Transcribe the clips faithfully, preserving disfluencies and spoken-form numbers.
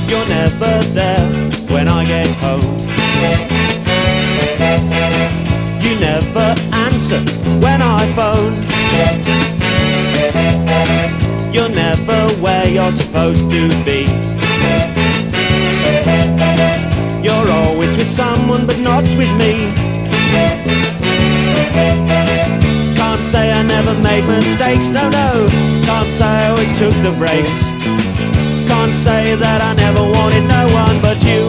You're never there when I get home. You never answer when I phone. You're never where you're supposed to be. You're always with someone but not with me. Can't say I never made mistakes, no, no. Can't say I always took the breaks. Can't say that I never wanted no one but you.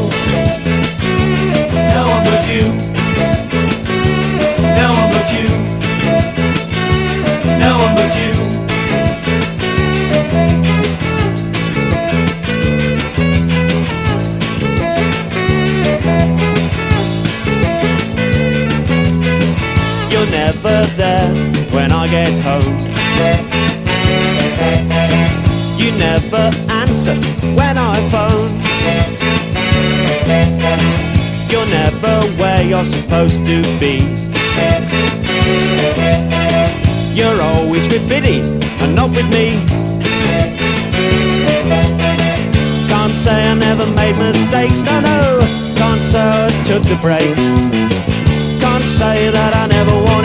No one but you. No one but you. No one but you. You're never there when I get home. You never answer when I phone. You're never where you're supposed to be. You're always with Biddy and not with me. Can't say I never made mistakes, no, no. Can't say I always took the breaks. Can't say that I never wanted